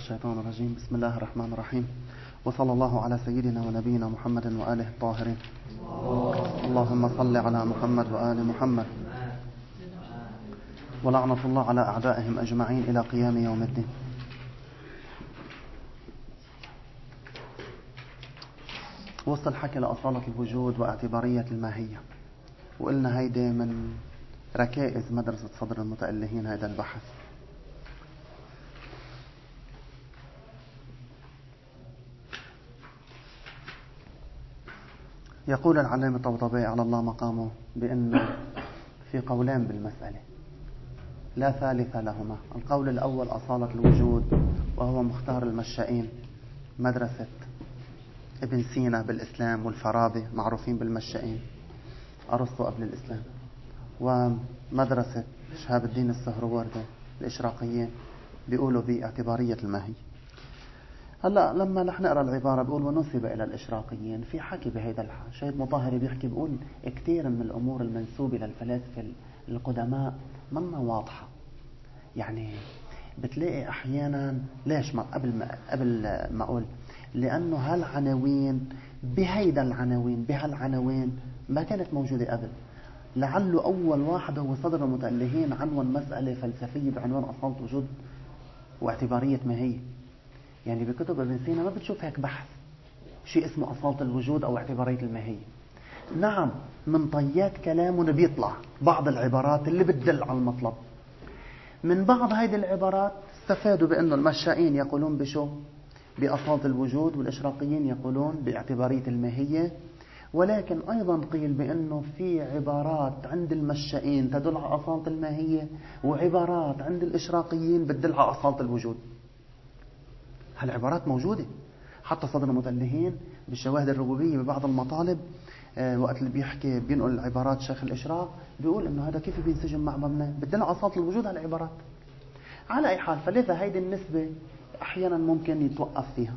الشيطان الرجيم. بسم الله الرحمن الرحيم، وصلى الله على سيدنا ونبينا محمد وآله الطاهرين. اللهم صل على محمد وآل محمد، ولعنة الله على أعدائهم أجمعين إلى قيام يوم الدين. وصل حكي لأصالة الوجود واعتبارية الماهية، وقلنا هيدي من ركائز مدرسة صدر المتألهين هذا البحث. يقول العلامة الطبطبي على الله مقامه بأنه في قولان بالمسألة لا ثالث لهما. القول الأول أصالة الوجود، وهو مختار المشائين، مدرسة ابن سينا بالإسلام والفارابي معروفين بالمشائين، أرسطو قبل الإسلام، ومدرسة شهاب الدين السهروردي الإشراقيين بيقولوا باعتبارية الماهية. هلا لما نحن نقرا العباره بيقول ونسب الى الاشراقيين، في حكي بهيدا الحال. شهيد مطهري بيحكي بيقول كثير من الامور المنسوبه للفلاسفه القدماء منا واضحه، يعني بتلاقي احيانا ليش ما قبل ما اقول لانه هالعناوين بهالعناوين ما كانت موجوده قبل. لعله اول واحد هو صدر المتألهين عنوان مساله فلسفيه بعنوان اصالة وجود واعتباريه ماهيه. يعني بكتب ابن سينا ما بتشوف هيك بحث شيء اسمه أصالة الوجود أو اعتبارية الماهية. نعم من طيات كلامه بيطلع بعض العبارات اللي بتدل على المطلب. من بعض هذه العبارات استفادوا بأنه المشائين يقولون بشو؟ بأصالة الوجود، والإشراقيين يقولون باعتبارية الماهية. ولكن أيضا قيل بأنه في عبارات عند المشائين تدل على أصالة الماهية، وعبارات عند الإشراقيين بتدل على أصالة الوجود. هالعبارات موجودة حتى صدر المتألهين بالشواهد الربوبية ببعض المطالب. وقت اللي بيحكي بينقل عبارات شيخ الإشراق بيقول إنه هذا كيف بينسجم مع مبنى بدنا أصالة الوجود هالعبارات. على أي حال فلذا هيدي النسبة أحيانا ممكن يتوقف فيها.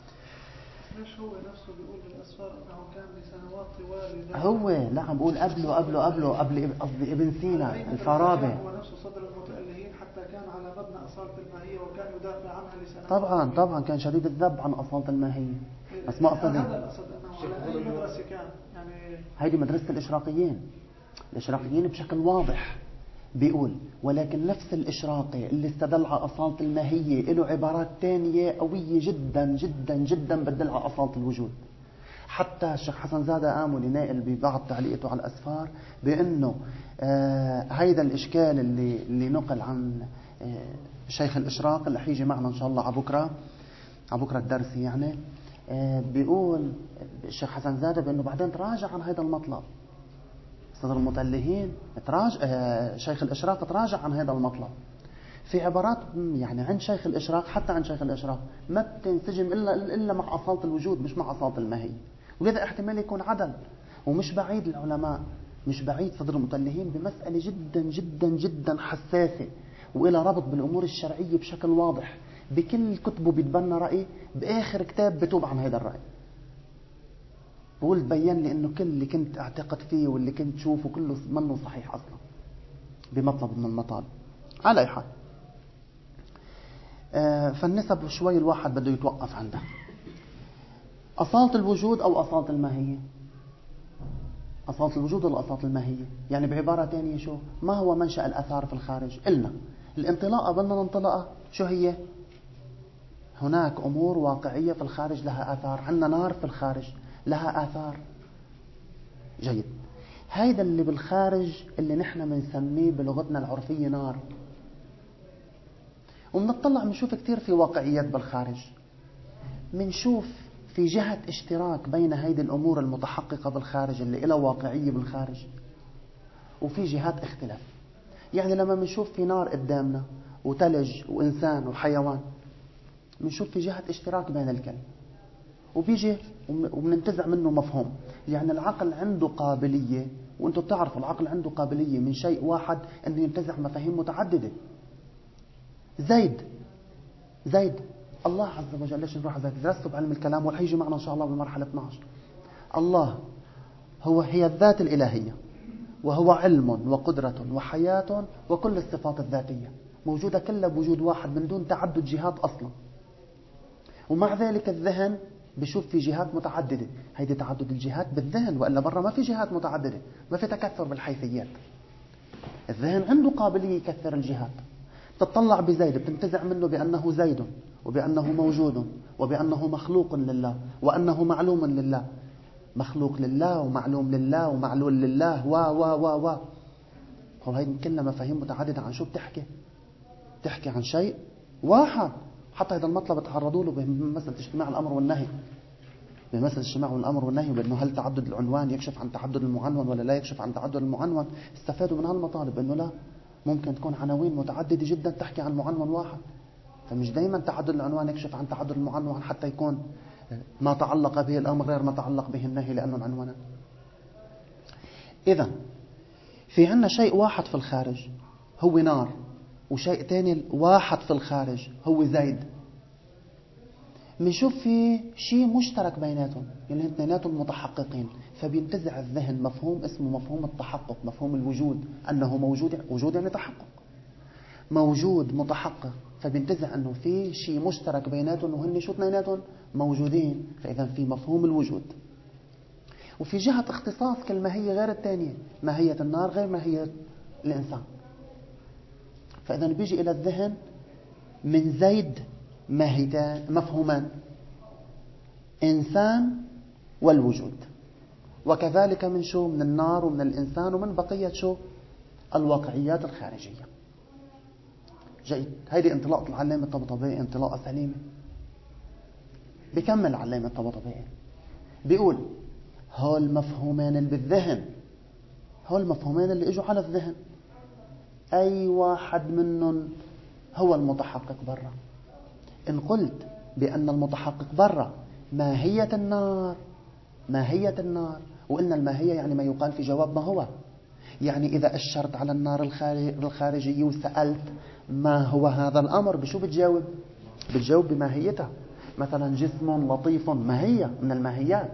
ليش هو نفسه بيقول بالأسفار أنه كان لسنوات طوال؟ هو لا عم بقول قبل قصدي ابن سينا الفارابي. هو نفسه صدر المتألهين حتى كان على مبنى أصالة الماهية وكان يدافع عنها لسنوات. طبعا كان شديد الذب عن أصالة الماهية. بس ما قصدي هذا القصد أنه على أي مدرسة كان يعني. هيدي مدرسة الإشراقيين بشكل واضح بيقول. ولكن نفس الإشراقي اللي استدل على أصالة الماهية له عبارات تانية قوية جدا جدا جدا بتدل على أصالة الوجود. حتى الشيخ حسن زادة آملي نائل ببعض تعليقته على الأسفار بأنه هيدا الإشكال اللي نقل عن شيخ الإشراق اللي حيجي معنا إن شاء الله على بكرة الدرس يعني. بيقول الشيخ حسن زادة بأنه بعدين تراجع عن هذا المطلب. صدر المتألهين شيخ الإشراق تراجع عن هذا المطلب في عبارات يعني عند شيخ الإشراق. حتى عند شيخ الإشراق ما بتنسجم إلا مع أصالة الوجود مش مع أصالة الماهية. ولذا احتمال يكون عدل. ومش بعيد العلماء، مش بعيد صدر المتألهين بمسألة جدا جدا جدا حساسة وإلى ربط بالأمور الشرعية بشكل واضح. بكل كتبه بيتبنى رأي، بآخر كتاب بتوب عن هذا الرأي. بقول تبين لي إنه كل اللي كنت أعتقد فيه واللي كنت شوفه كله منه صحيح أصلا بمطلب من المطالب. على أي حال فالنسب شوي الواحد بده يتوقف عندها. أصالة الوجود أو أصالة الماهية؟ أصالة الوجود ولا أصالة الماهية؟ يعني بعبارة تانية شو؟ ما هو منشأ الآثار في الخارج؟ قلنا الانطلاقة بدنا ننطلقها شو هي؟ هناك أمور واقعية في الخارج لها آثار. عندنا نار في الخارج لها آثار. جيد. هيدا اللي بالخارج اللي نحن بنسميه بلغتنا العرفية نار. ومنطلع منشوف كتير في واقعيات بالخارج. منشوف في جهة اشتراك بين هيدي الأمور المتحققة بالخارج اللي إلها واقعية بالخارج، وفي جهات اختلاف. يعني لما منشوف في نار قدامنا وتلج وإنسان وحيوان منشوف في جهة اشتراك بين الكل، وبيجي وبننتزع منه مفهوم. يعني العقل عنده قابلية، وانتم بتعرفوا العقل عنده قابلية من شيء واحد انه ينتزع مفاهيم متعددة. زيد الله عز وجل. ليش نروح على زيد؟ درسته بعلم الكلام وحيجي معنا إن شاء الله بمرحلة 12. الله هي الذات الإلهية، وهو علم وقدرة وحياة وكل الصفات الذاتية موجودة كلها بوجود واحد من دون تعدد جهات أصلا. ومع ذلك الذهن بشوف في جهات متعددة. هيدي تعدد الجهات بالذهن، وإلا برا ما في جهات متعددة، ما في تكثر بالحيثيات. الذهن عنده قابلية يكثر الجهات. تطلع بزيد بتنتزع منه بأنه زيد، وبأنه موجود، وبأنه مخلوق لله، وأنه معلوم لله. مخلوق لله ومعلوم لله ومعلول لله و هو هيدي كلها مفاهيم متعددة. عن شو بتحكي عن شيء واحد. حتى هذا المطلب تعرضوا له بمسألة اجتماع الأمر والنهي، بمسألة اجتماع الأمر والنهي، وبأنه هل تعدد العنوان يكشف عن تعدد المعنون ولا لا يكشف عن تعدد المعنون. استفادوا من هالمطالب أنه لا، ممكن تكون عناوين متعددة جدا تحكي عن معنون واحد. فمش دايما تعدد العنوان يكشف عن تعدد المعنون، حتى يكون ما تعلق به الأمر غير ما تعلق به النهي لأنه العنوان. إذا في عنا شيء واحد في الخارج هو نار، وشيء تاني واحد في الخارج هو زيد. بنشوف في شيء مشترك بيناتهم، يعني اثنيناتهم متحققين. فبينتزع الذهن مفهوم اسمه مفهوم التحقق، مفهوم الوجود، أنه موجود. وجود يعني تحقق، موجود متحقق. فبينتزع أنه في شيء مشترك بيناتهم، وهن شو اثنيناتهم موجودين. فإذا في مفهوم الوجود. وفي جهة اختصاص كل ماهية غير الثانية، ماهية النار غير ماهية الإنسان. فإذا بيجي إلى الذهن من زيد ماهيتان مفهومان: إنسان والوجود. وكذلك من شو؟ من النار ومن الإنسان ومن بقية شو؟ الواقعيات الخارجية. جيد. هيدي انطلاقة العلامة الطبطبائي، انطلاقة سليمة. بكمل العلامة الطبطبائي بيقول: هول المفهومان اللي بالذهن، هول المفهومان اللي اجوا على الذهن، أي واحد منهم هو المتحقق برا. إن قلت بأن المتحقق برا ماهية النار، ماهية النار، وإن الماهية يعني ما يقال في جواب ما هو. يعني إذا أشرت على النار الخارجية وسألت ما هو هذا الأمر، بشو بتجاوب؟ بتجاوب بماهيته. مثلا جسم لطيف ماهية من الماهيات.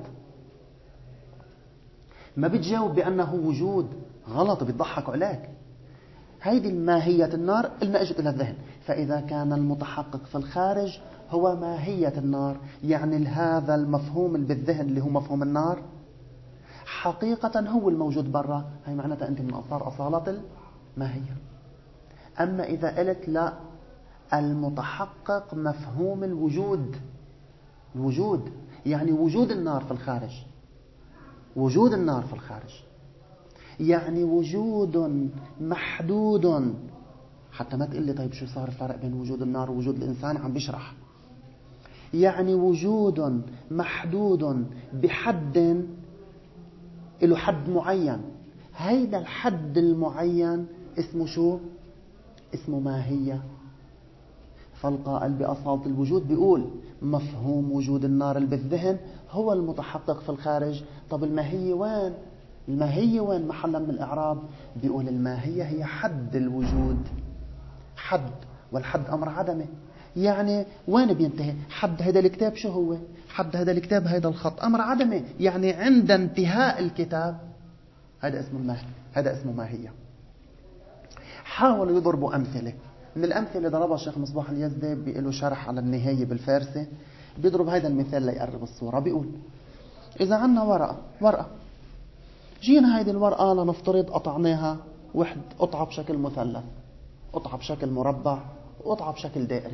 ما بتجاوب بأنه وجود، غلط، بيضحك عليك. هيدي الماهية النار قلنا اجت إلى الذهن. فإذا كان المتحقق في الخارج هو ماهية النار، يعني هذا المفهوم اللي بالذهن اللي هو مفهوم النار حقيقة هو الموجود برا. هي معناتها أنت من أنصار أصالة الماهية. أما إذا قلت لا، المتحقق مفهوم الوجود، الوجود يعني وجود النار في الخارج، وجود النار في الخارج يعني وجود محدود. حتى ما تقول لي طيب شو صار الفرق بين وجود النار ووجود الإنسان، عم بشرح. يعني وجود محدود بحد، له حد معين. هيدا الحد المعين اسمه شو؟ اسمه ماهية. فالقائل بأصالة الوجود بيقول مفهوم وجود النار اللي بالذهن هو المتحقق في الخارج. طب الماهية وين؟ الماهية وين محلا من الإعراب؟ بيقول الماهية هي حد الوجود. حد، والحد أمر عدمي. يعني وين بينتهي حد هذا الكتاب؟ شو هو حد هذا الكتاب؟ هذا الخط أمر عدمي، يعني عند انتهاء الكتاب هذا اسمه الماهية، هذا اسمه ماهية. حاولوا يضربوا أمثلة. من الأمثلة اللي ضربها الشيخ مصباح اليزدي بيقولوا شرح على النهاية بالفارسي، بيضرب هذا المثال ليقرب الصورة. بيقول إذا عنا ورقة جينا هيدي الورقة لنفترض قطعناها واحد قطعة بشكل مثلث، قطعة بشكل مربع، وقطعة بشكل دائري.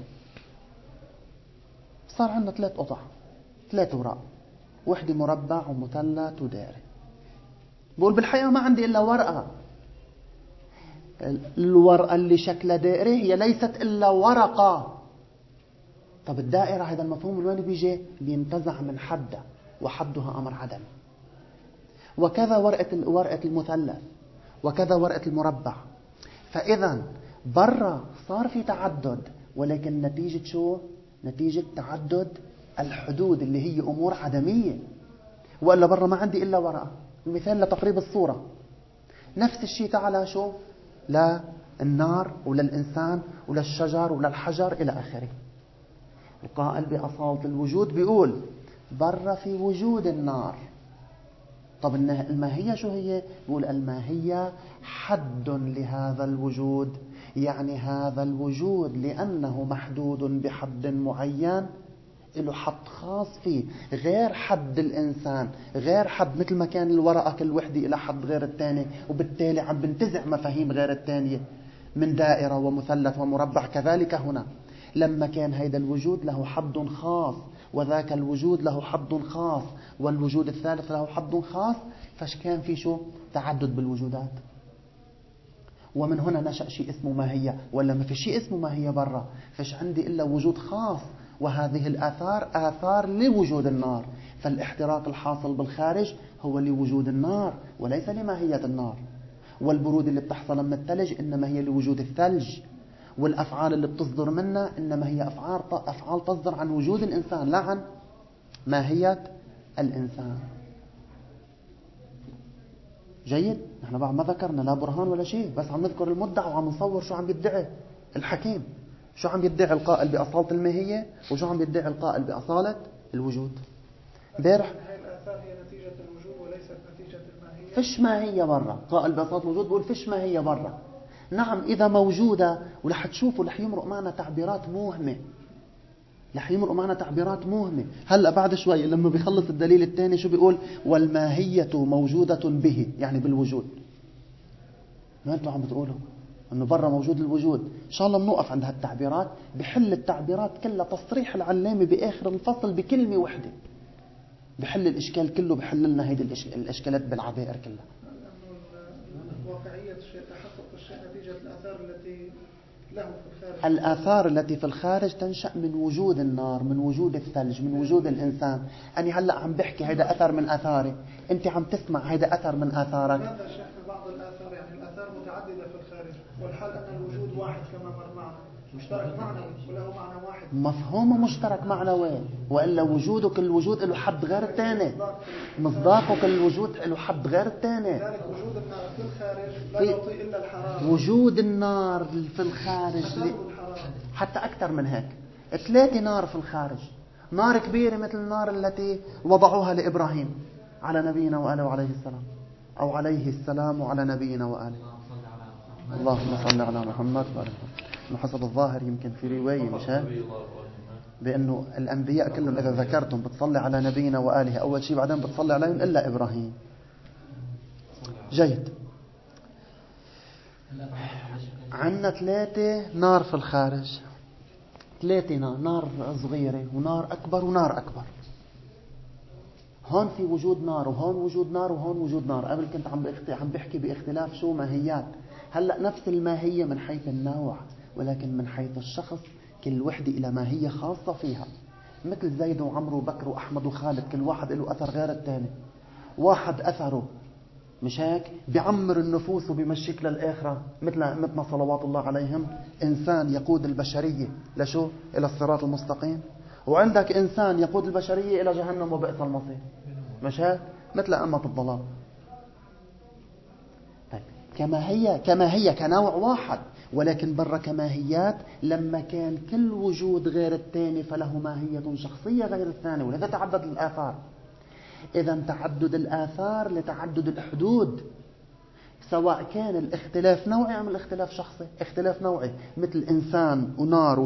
صار عندنا 3 قطع، 3 ورق، واحدة مربع ومثلث ودائري. بقول بالحقيقة ما عندي إلا ورقة. الورقة اللي شكلها دائري هي ليست إلا ورقة. طب الدائرة هذا المفهوم من وين بيجي؟ بينتزع من حدها، وحدها أمر عدم. وكذا ورقة المثلث، وكذا ورقة المربع. فإذا برا صار في تعدد، ولكن نتيجة شو؟ نتيجة تعدد الحدود اللي هي أمور عدمية. وإلا برا ما عندي إلا ورقة. المثال لتقريب الصورة. نفس الشيء تعالى شو؟ للنار وللإنسان وللشجر وللحجر إلى آخره. القائل بأصالة الوجود بيقول برا في وجود النار. طب الماهية شو هي؟ بيقول الماهية حد لهذا الوجود، يعني هذا الوجود لأنه محدود بحد معين له حد خاص فيه غير حد الإنسان، غير حد، مثل ما كان الورقة كل وحدة إلى حد غير الثاني، وبالتالي عم بنتزع مفاهيم غير الثانية من دائرة ومثلث ومربع. كذلك هنا لما كان هيدا الوجود له حد خاص وذاك الوجود له حد خاص والوجود الثالث له حد خاص، فش كان في شو؟ تعدد بالوجودات. ومن هنا نشأ شيء اسمه ماهية. ولا ما في شيء اسمه ماهية برا، فش عندي إلا وجود خاص، وهذه الآثار آثار لوجود النار. فالاحتراق الحاصل بالخارج هو لوجود النار وليس لماهية النار. والبرود اللي بتحصل من الثلج إنما هي لوجود الثلج. والأفعال اللي بتصدر منها إنما هي أفعال تصدر عن وجود الإنسان لا عن ماهية الإنسان. جيد؟ نحن بعد ما ذكرنا لا برهان ولا شيء، بس عم نذكر المدعى وعم نصور شو عم يدعي الحكيم، شو عم يدعي القائل بأصالة الماهية وشو عم يدعي القائل بأصالة الوجود. بارح هاي الآثار هي نتيجة الوجود وليست نتيجة الماهية. فيش ماهية برا. قائل بأصالة الوجود بقول فيش ماهية برا. نعم إذا موجودة، ورح تشوفوا رح يمرق معنا تعبيرات موهمة، رح يمرق معنا تعبيرات موهمة. هلأ بعد شوي لما بيخلص الدليل الثاني شو بيقول؟ والماهية موجودة به، يعني بالوجود. ما أنتوا عم بتقولوا أنه برا موجود الوجود. إن شاء الله بنوقف عند هالتعبيرات. بحل التعبيرات كلها تصريح العلامة بآخر الفصل بكلمة واحدة، بحل الإشكال كله، بحل لنا هيدي الإشكالات بالعبائر كلها. لأنه واقعية الشيء، تحقق الشيء نتيجة الآثار التي له في الخارج. الآثار التي في الخارج تنشأ من وجود النار، من وجود الثلج، من وجود الإنسان. أنا هلأ عم بحكي هيدا أثر من آثاري، أنت عم تسمع هيدا أثر من آثارك. لماذا شيخنا بعض الآثار يعني الآثار متعددة في الخارج، والحال أن الوجود واحد كما مر معنا، مشترك معنوي وله معنى واحد. مفهوم مشترك معنوي، وإلا وجودك الوجود له حد غير الثاني، مصداقك الوجود له حد غير الثاني. لذلك وجود النار في الخارج لا يعطي إلا الحرارة. وجود النار في الخارج حتى أكثر من هيك. 3 نار في الخارج. نار كبيرة مثل النار التي وضعوها لإبراهيم على نبينا وآله وعليه السلام، أو عليه السلام وعلى نبينا وآله. اللهم صل على محمد وآله. حسب الظاهر يمكن في رواية مش هيك بأنه الأنبياء كلهم إذا ذكرتم بتصلي على نبينا وآله أول شيء، بعدين بتصلي عليهم إلا إبراهيم. جيد. عندنا 3 نار في الخارج، 3 نار صغيرة ونار أكبر ونار أكبر. هون في وجود نار وهون وجود نار وهون وجود نار. قبل كنت عم بحكي باختلاف شو ماهيات. هلأ نفس الماهية من حيث النوع، ولكن من حيث الشخص كل وحدة إلى ماهية خاصة فيها. مثل زيد وعمرو وبكر وأحمد وخالد، كل واحد له أثر غير الثاني. واحد أثره مش هيك بعمر النفوس وبمشيك للآخرة، مثل صلوات الله عليهم، إنسان يقود البشرية لشو؟ إلى الصراط المستقيم. وعندك إنسان يقود البشرية إلى جهنم وبئس المصير، مش هيك؟ مثل أمة الضلال. طيب كما هي كنوع واحد، ولكن برا كماهيات لما كان كل وجود غير الثاني فله ماهية شخصية غير الثاني، ولذا تعدد الآثار. إذا تعدد الآثار لتعدد الحدود، سواء كان الاختلاف نوعي أم الاختلاف شخصي. اختلاف نوعي مثل إنسان ونار